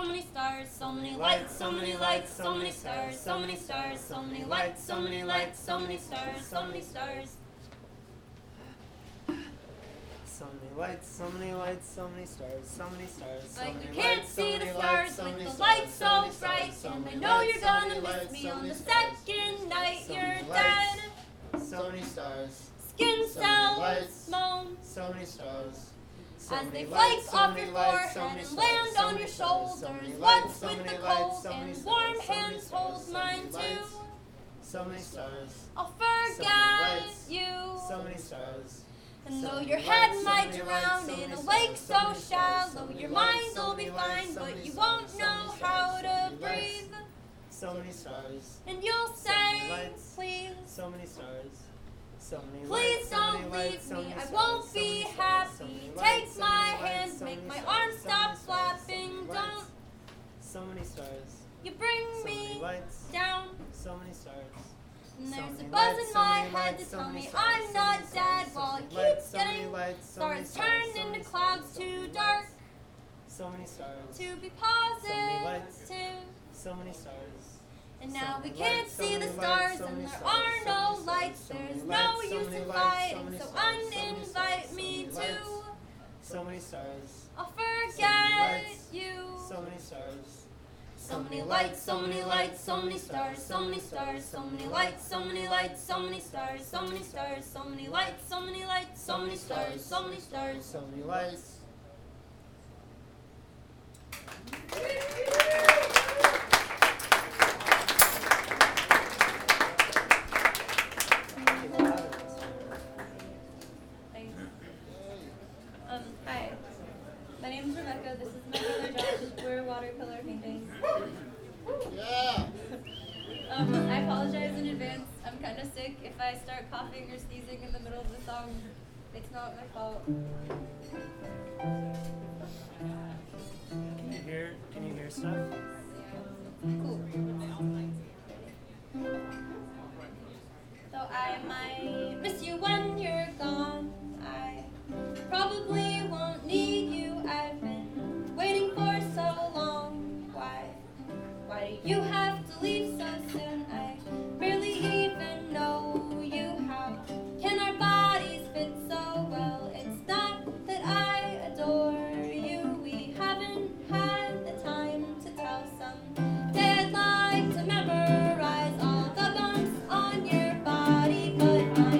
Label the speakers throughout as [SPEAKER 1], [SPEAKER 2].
[SPEAKER 1] many stars, so many lights, so many lights, so many stars, so many stars, so many lights, so many lights, so many stars, so many stars.
[SPEAKER 2] So many lights, so many lights, so many stars, so many stars.
[SPEAKER 1] But you can't see the stars with the lights so bright, and I know you're gonna miss me on the second night you're dead.
[SPEAKER 2] So many stars,
[SPEAKER 1] Skin cells moan
[SPEAKER 2] so many stars.
[SPEAKER 1] as they flake off your forehead and land on your shoulders. Once with the cold and warm hands hold mine too.
[SPEAKER 2] So many stars,
[SPEAKER 1] I'll forget you.
[SPEAKER 2] so many stars.
[SPEAKER 1] And though your head might drown in a lake so shallow, your mind will be fine, but you won't know how to breathe.
[SPEAKER 2] So many stars,
[SPEAKER 1] And you'll say, please,
[SPEAKER 2] so many stars. So many
[SPEAKER 1] please don't leave me, I won't be happy. Take my hand, make my arms stop flapping. Don't
[SPEAKER 2] So many stars,
[SPEAKER 1] you bring
[SPEAKER 2] so many
[SPEAKER 1] me
[SPEAKER 2] lights,
[SPEAKER 1] down.
[SPEAKER 2] so many stars.
[SPEAKER 1] And there's a buzz in my head to tell me I'm not dead, while it keeps getting stars turned into clouds too dark
[SPEAKER 2] So many stars,
[SPEAKER 1] to be positive.
[SPEAKER 2] so many stars.
[SPEAKER 1] And now we can't see the stars and there are no lights. There's no use in fighting, so uninvite me too.
[SPEAKER 2] So many stars,
[SPEAKER 1] I'll forget you.
[SPEAKER 2] so many stars.
[SPEAKER 1] So many lights, so many lights, so many stars, so many stars, so many lights, so many lights, so many stars, so many stars, so many lights, so many lights, so many stars, so many stars.
[SPEAKER 2] So many lights.
[SPEAKER 1] Hi. My name's Rebecca. This is my brother Josh. We're watercolor painting.
[SPEAKER 2] Yeah.
[SPEAKER 1] I apologize in advance. I'm kind of sick. If I start coughing or sneezing in the middle of the song, it's not my fault.
[SPEAKER 2] Can you hear stuff?
[SPEAKER 1] Cool. So I might miss you when you're gone. I probably won't need you. I've been waiting for so long. Why do you have to leave so soon? I barely even know you. How can our bodies fit so well? It's not that I adore you. We haven't had the time to tell. Someday I'd like to memorize all the bumps on your body, but I'm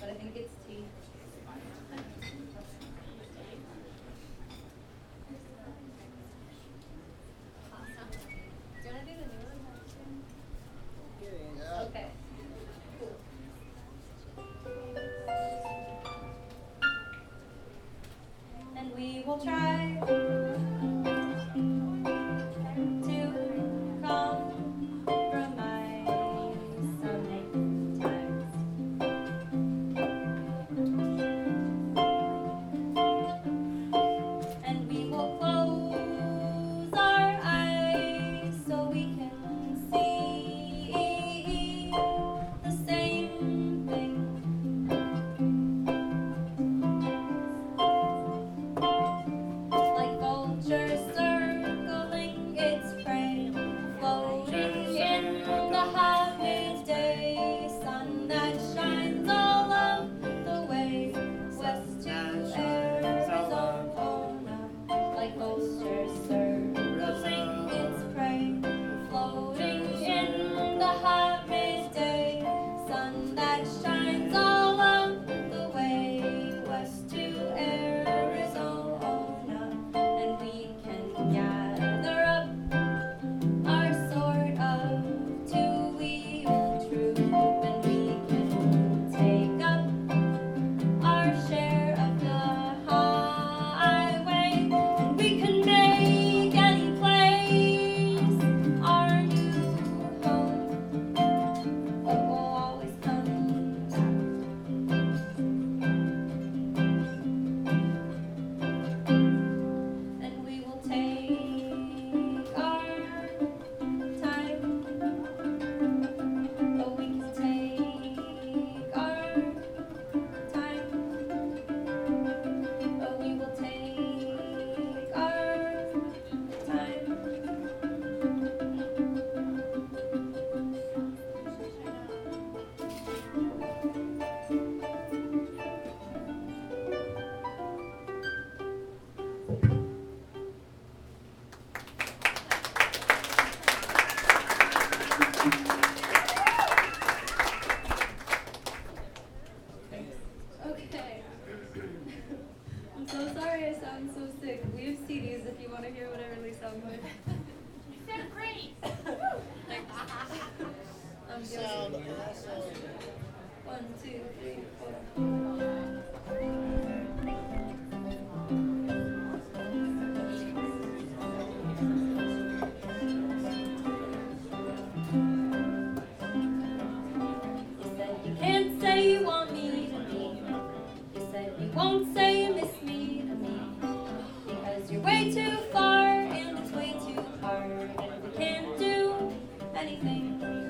[SPEAKER 1] but I think it's tea. Awesome. Do you want to do the new one? Okay. Cool. And we will try to compromise sometimes. And we will close our eyes so we can see the same thing. Like vultures circling its prey, floating in the hot midday sun that shines all of the way west to Arizona. Like vultures circling its prey, floating in the hot midday sun that shines all of the way west to Arizona. And we can gather up our sort of two-wheel troop, and we can take up our share of the highway, and we can make any place our new home, but we'll always come back. And we will take our time, but we can take our time, but we will take our time. Okay. I'm so sorry I sound so sick. We have CDs if you want to hear what I really sound like.
[SPEAKER 3] You sound great.
[SPEAKER 1] I'm
[SPEAKER 2] Sound
[SPEAKER 1] joking.
[SPEAKER 2] awesome.
[SPEAKER 1] 1, 2, 3, 4. You said you can't say you want me to me. You said you won't say you miss me to me. Because you're way too far and it's way too hard and we can't do anything.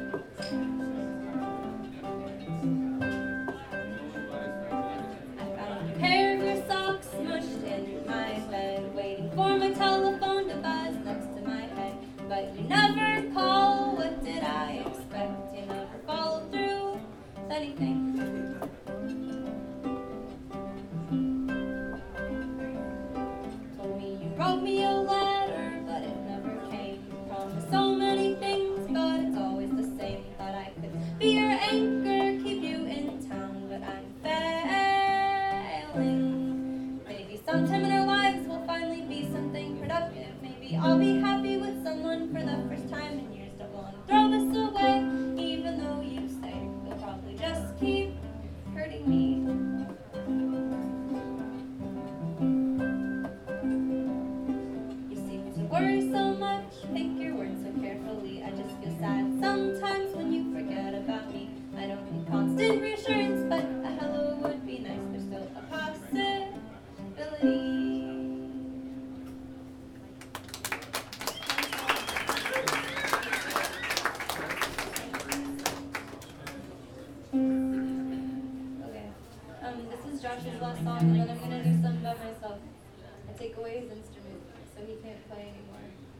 [SPEAKER 1] I found your hair, your socks smushed in my bed, waiting for my telephone to buzz next to my head. But you never call, what did I expect? You never followed through with anything. Told me you wrote me a letter, but it never came. Promised so many things, but it's always the same. Thought I could be your anchor, keep you in town, but I'm failing. Maybe sometime in our lives we'll finally be something productive. Maybe I'll be happy with someone for the first time in years. Don't want to throw this away, even though you say you'll probably just keep hurting me. You seem to worry so much, pick your words so carefully. I just feel sad sometimes when you forget about me. I don't need constant reassurance, but a hello would be nice. There's still a possibility. Okay. This is Josh's last song, and then I'm gonna do some by myself. I take away his instrument, so he can't play anymore.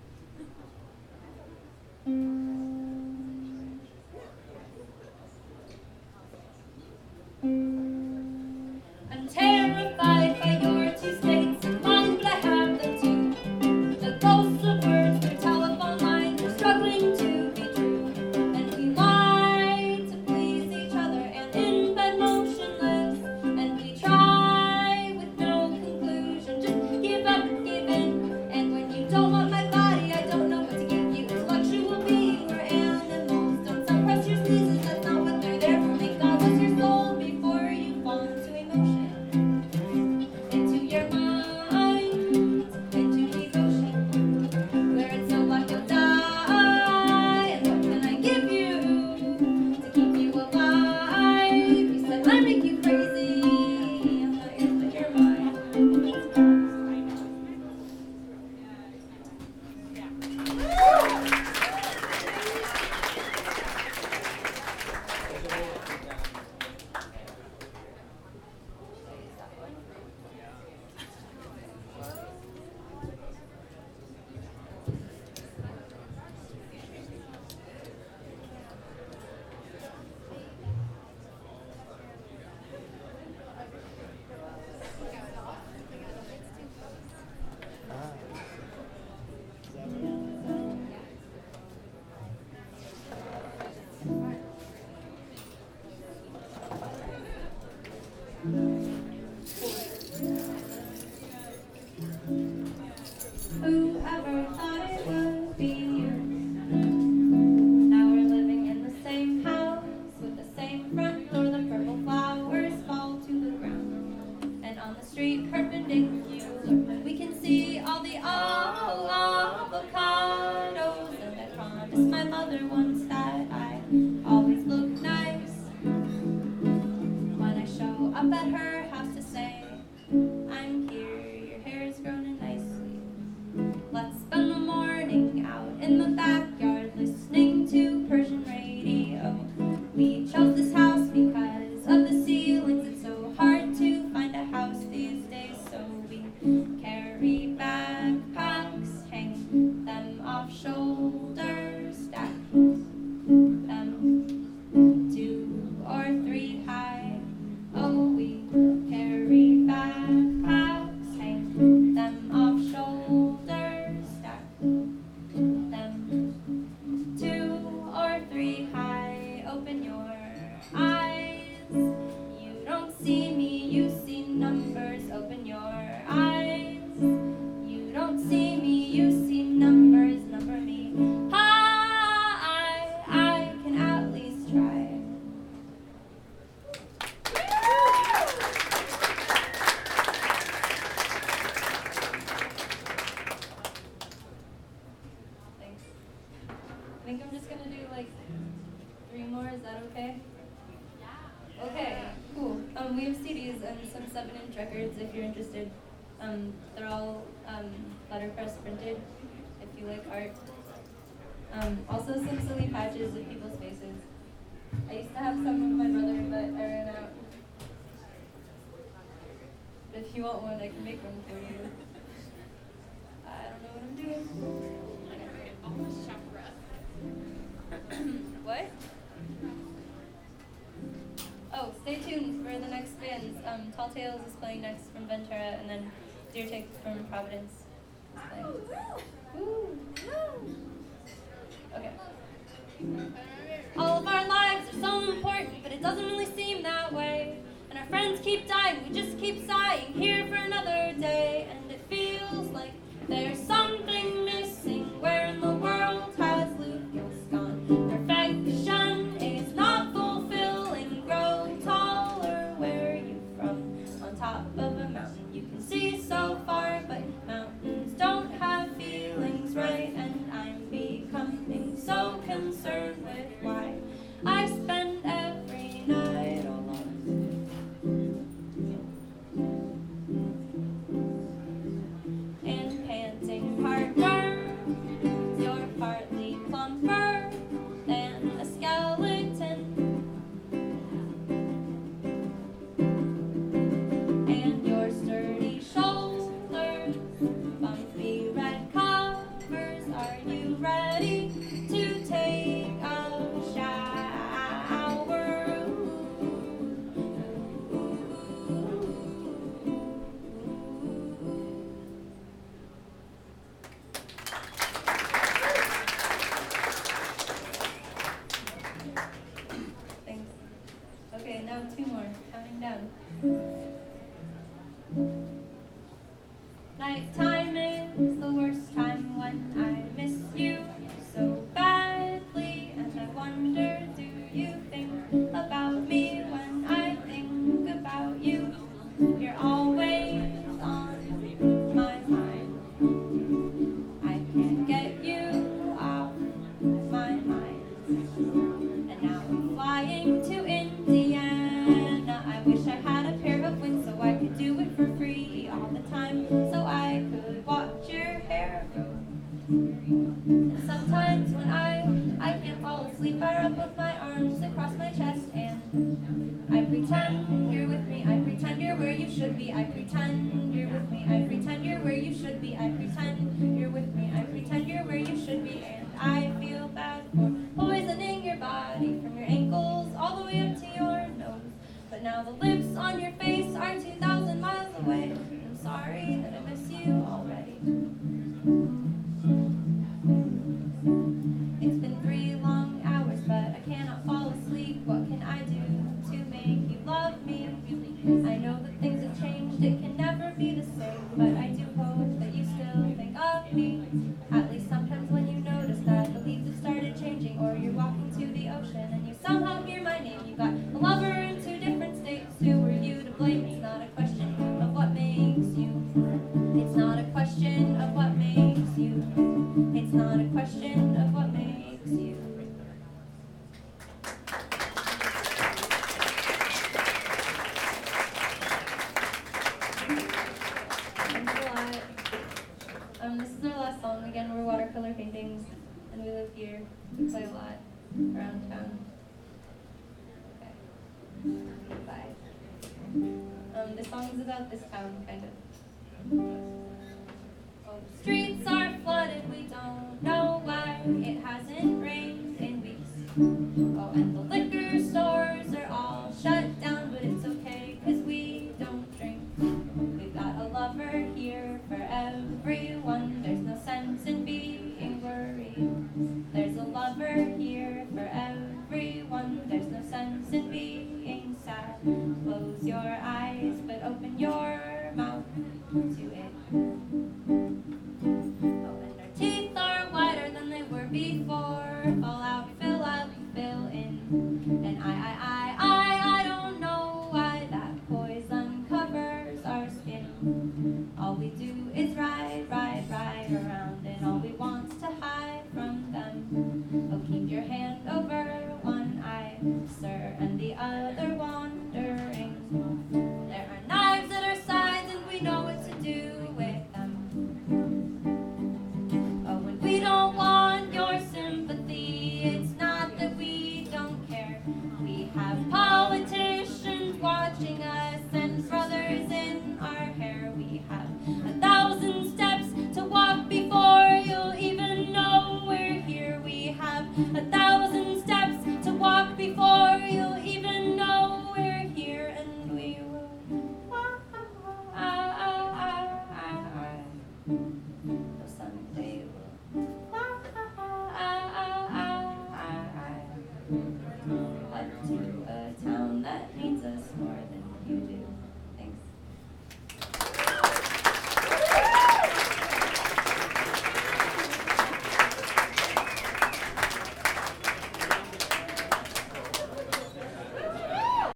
[SPEAKER 1] I'm terrified by your two states of mind, but I have them too. The ghosts of words through telephone lines are struggling to be true. And we lie to please each other, and in bed motionless, at her house to say, I'm here, your hair is growing nicely. Let's spend the morning out in the backyard listening to Persian radio. We chose this house because of the ceilings. It's so hard to find a house these days, so we carry backpacks, hang them off shoulders, stack them 2 or 3 high. Oh, we carry backpacks, hang them off shoulders, stack them 2 or 3 high. Open your eyes. You don't see me, you see numbers. Open your eyes. You don't see me, you see numbers. Number me high. I can at least try. Thanks. I think I'm just gonna do like 3 more. Is that okay?
[SPEAKER 3] Yeah.
[SPEAKER 1] Okay, cool. We have CDs and some 7-inch records if you're interested. They're all letterpress printed if you like art. Also some silly patches of people's faces. I used to have some with my brother, but I ran out. But if you want one, I can make one for you. I don't know what I'm doing.
[SPEAKER 3] Almost chakra.
[SPEAKER 1] What? Oh, stay tuned for the next bands. Tall Tales is playing next from Ventura, and then Deer Take from Providence is playing. Woo! Okay. All of our lives are so important, but it doesn't really seem that way. And our friends keep dying, we just keep sighing, here for another day. And it feels like there's something missing. Where in the world has Lucas gone? Perfection is not fulfilling. Grow taller, where are you from? On top of a mountain you can see so far, but mountains don't have feelings, right? And I'm becoming so concerned with why I spend every night alone. And panting partner, you're partly plumper than a skeleton. And your sturdy shoulders, bumpy red covers. Are you ready to take a shower? Thanks. Okay, now 2 more. Counting down. Nighttime is the worst time when I miss you so badly, and I wonder, do you think about me when I think about you? You're always on my mind. I can't get you off my mind. And now I'm flying to Indiana. I wish I had a pair of wings so I could do it for free all the time, so I could watch your hair grow. And sometimes when I can't fall asleep, I rub both my arms across my chest and I pretend you're with me. I pretend you're where you should be. I pretend you're with me. I pretend you're where you should be. I pretend you're with me. I pretend you're where you should be. And I feel bad for poisoning your body from your ankles all the way up to your nose. But now the lips on your face are 2,000 miles away. I'm sorry that I miss you already. It's been 3 long hours, but I cannot fall asleep. What can I do to make you love me? I know that things have changed, it can never be the same, but I do hope that you still think of me. At least sometimes when you notice that the leaves have started changing, or you're walking to the ocean and you somehow hear my name. You got a lover in 2 different states. Who are you to blame? It's not a question of what makes you. It's not a question of what makes you. It's not a question of what makes you. this song is about this town, kind of. Oh, the streets are flooded, we don't know why. It hasn't rained in weeks. Oh, and the liquor stores are all shut down, but it's okay, 'cause we don't drink. We've got a lover here for everyone. There's no sense in being worried. There's a lover here for everyone. There's no sense in being sad. Close your eyes, but open your mouth to it.